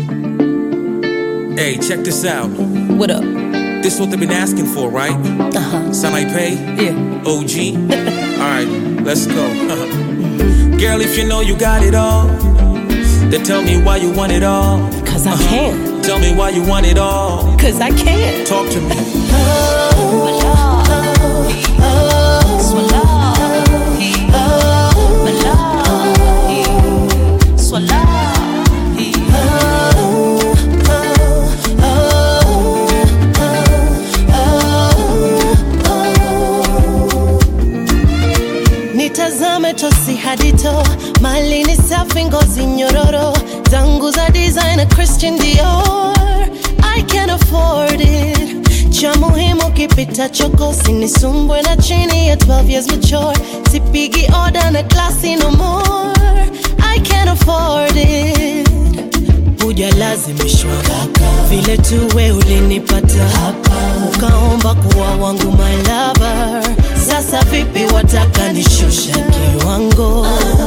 Hey, check this out. What up? This is what they've been asking for, right? Sanaipei? Yeah. OG? Alright, let's go. Girl, if you know you got it all, then tell me why you want it all. Cause I can. Tell me why you want it all. Cause I can. Talk to me. Nitazame tosi hadito, mali ni safi ngozi nyororo, zangu za designer Christian Dior. I can't afford it. Cha muhimu kipita choko, sinisumbwe na chini ya 12 years mature. Sipigi order na classy no more. I can't afford it. Hujalazimishwa vile tu we ulinipata hapa, ukaomba kuwa wangu my lover. Sasa vipi wataka nishusha kiwango?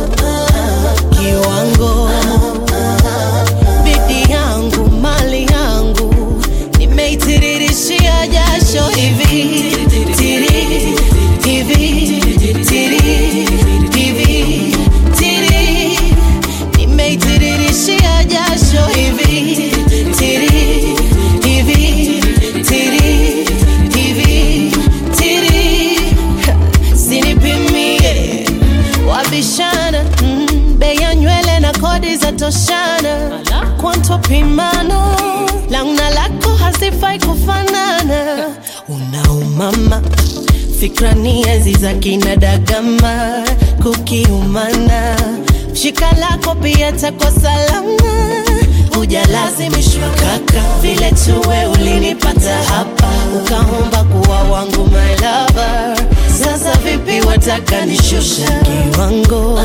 Kiwango bidii yangu, mali yangu, nimeitiririshia jasho hivi tiri hivi tiri hivi tiri, nimeitiririshia jasho hivi tiri hivi tiri hivi tiri. Sinipimie wabishana, bei ya nywele na kodi za toshana. Kwanto pimano langu na lako hazifai kufanana. Unaumama fikra ni ezi za kina Dagama, kukiumana shika lako pia tako salama. Hujalazimishwa kaka, vile tu we ulinipata hapa, ukaomba kuwa wangu my lover. Sasa vipi wataka nishusha kiwango?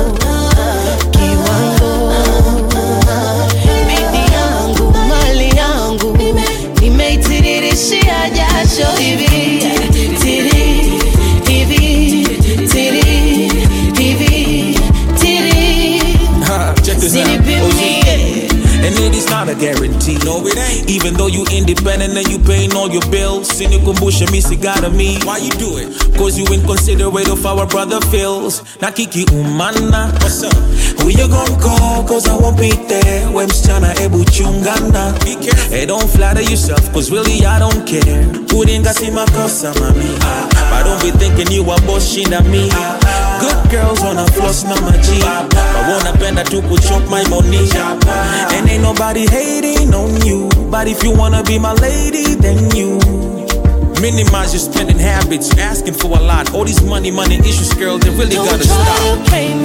Kiwango bidii yangu, mali yangu, nimeitiririshia jasho hivi tiri hivi tiri hivi tiri. Check this out. And it is not a guarantee. No, it ain't. Even though you independent and you paying all your bills, sinikumbusha mi sigara mi. Why you do it? Cause you inconsiderate of our brother feels. Nakiki umana. What's up? Who you gon' call? Cause I won't be there. When msichana ebu chungana. Be careful. Hey, don't flatter yourself, cause really I don't care. Kuringa si makosa mami. But don't be thinking you a boss shinda me. Good girls wanna floss na maji, but wanna penda to kuchop my money. And ain't nobody hating on you, but if you wanna be my lady, then you minimize your spending habits. You're asking for a lot. All these money issues, girl, they really don't gotta try stop. to play